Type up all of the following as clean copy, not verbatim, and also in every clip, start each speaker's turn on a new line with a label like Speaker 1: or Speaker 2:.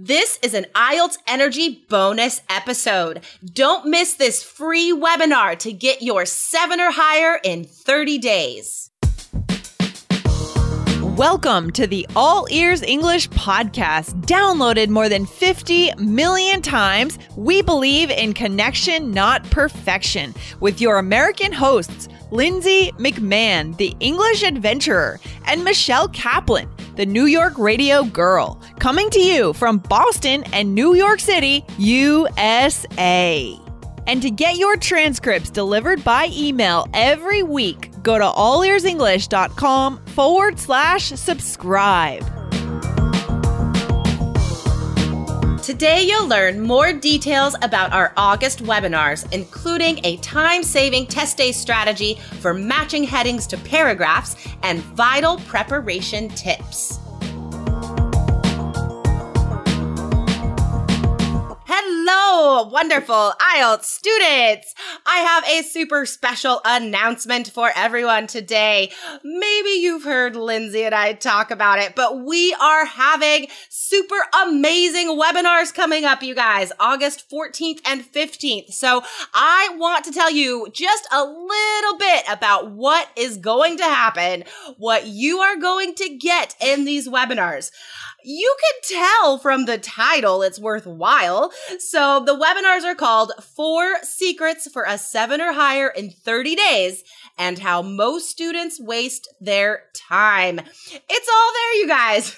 Speaker 1: This is an IELTS Energy bonus episode. Don't miss this free webinar to get your 7 or higher in 30 days.
Speaker 2: Welcome to the All Ears English podcast. Downloaded more than 50 million times, we believe in connection, not perfection, with your American hosts, Lindsay McMahon, the English adventurer, and Michelle Kaplan, the New York radio girl, coming to you from Boston and New York City, USA. And to get your transcripts delivered by email every week, go to allearsenglish.com/subscribe.
Speaker 1: Today, you'll learn more details about our August webinars, including a time-saving test day strategy for matching headings to paragraphs and vital preparation tips. Hello, wonderful IELTS students! I have a super special announcement for everyone today. Maybe you've heard Lindsay and I talk about it, but we are having super amazing webinars coming up, you guys, August 14th and 15th. So I want to tell you just a little bit about what is going to happen, what you are going to get in these webinars. You can tell from the title it's worthwhile. So the webinars are called 4 Secrets for a 7 or Higher in 30 Days and How Most Students Waste Their Time. It's all there, you guys.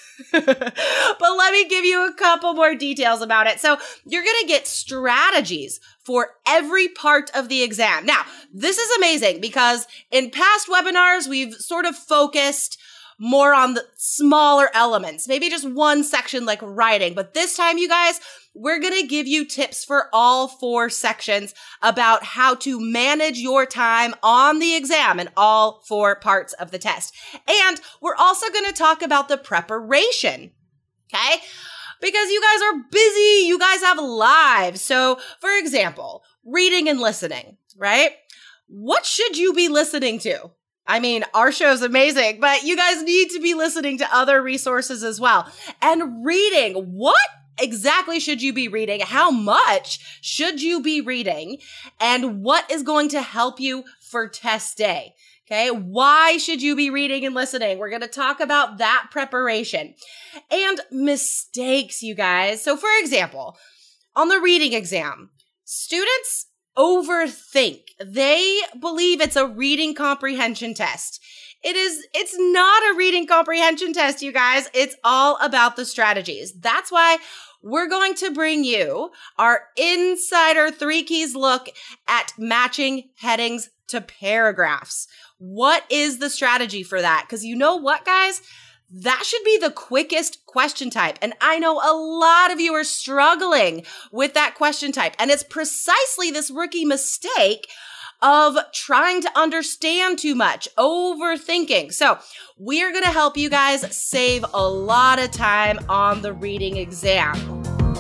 Speaker 1: But let me give you a couple more details about it. So you're going to get strategies for every part of the exam. Now, this is amazing because in past webinars, we've sort of focused more on the smaller elements, maybe just one section like writing. But this time, you guys, we're going to give you tips for all 4 sections about how to manage your time on the exam in all 4 parts of the test. And we're also going to talk about the preparation, okay? Because you guys are busy, you guys have lives. So, for example, reading and listening, right? What should you be listening to? I mean, our show's amazing, but you guys need to be listening to other resources as well. And reading, what exactly should you be reading? How much should you be reading? And what is going to help you for test day? Okay, why should you be reading and listening? We're going to talk about that preparation. And mistakes, you guys. So for example, on the reading exam, students overthink. They believe it's a reading comprehension test. It's not a reading comprehension test, you guys. It's all about the strategies. That's why we're going to bring you our insider 3 keys look at matching headings to paragraphs. What is the strategy for that? Because you know what, guys? That should be the quickest question type. And I know a lot of you are struggling with that question type. And it's precisely this rookie mistake of trying to understand too much, overthinking. So we are going to help you guys save a lot of time on the reading exam.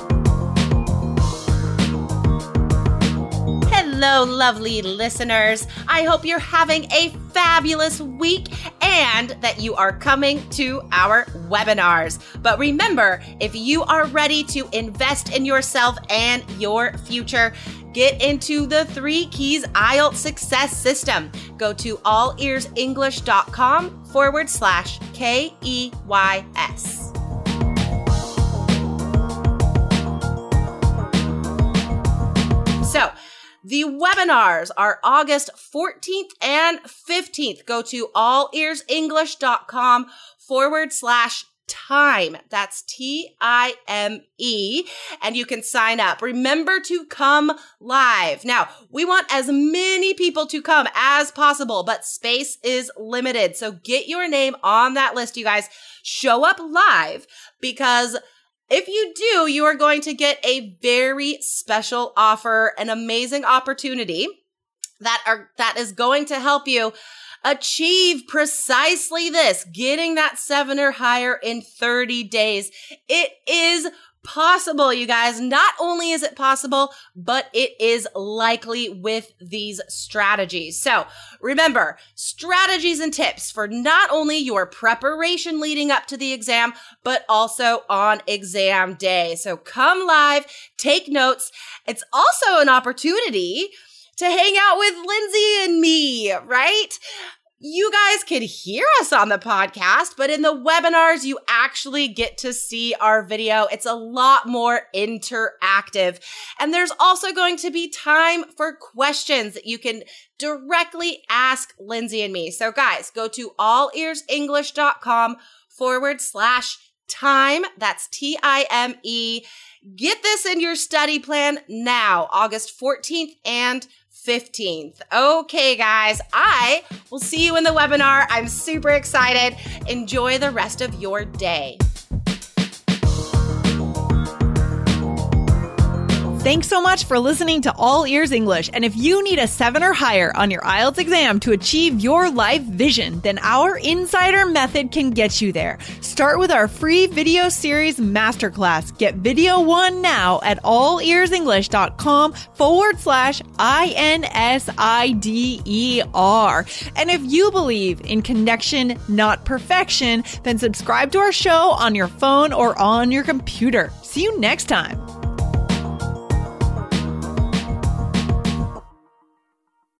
Speaker 1: Hello, lovely listeners. I hope you're having a fabulous week and that you are coming to our webinars. But remember, if you are ready to invest in yourself and your future, get into the 3 Keys IELTS Success System. Go to allearsenglish.com/KEYS. So, the webinars are August 14th and 15th. Go to allearsenglish.com/time. That's TIME. And you can sign up. Remember to come live. Now, we want as many people to come as possible, but space is limited. So get your name on that list, you guys. Show up live because if you do, you are going to get a very special offer, an amazing opportunity that is going to help you achieve precisely this, getting that 7 or higher in 30 days. It is possible, you guys. Not only is it possible, but it is likely with these strategies. So remember, strategies and tips for not only your preparation leading up to the exam, but also on exam day. So come live, take notes. It's also an opportunity to hang out with Lindsay and me, right? You guys could hear us on the podcast, but in the webinars, you actually get to see our video. It's a lot more interactive. And there's also going to be time for questions that you can directly ask Lindsay and me. So guys, go to allearsenglish.com/time. That's TIME. Get this in your study plan now, August 14th and 15th. Okay, guys, I will see you in the webinar. I'm super excited. Enjoy the rest of your day.
Speaker 2: Thanks so much for listening to All Ears English. And if you need a 7 or higher on your IELTS exam to achieve your life vision, then our Insider Method can get you there. Start with our free video series masterclass. Get video 1 now at allearsenglish.com/INSIDER. And if you believe in connection, not perfection, then subscribe to our show on your phone or on your computer. See you next time.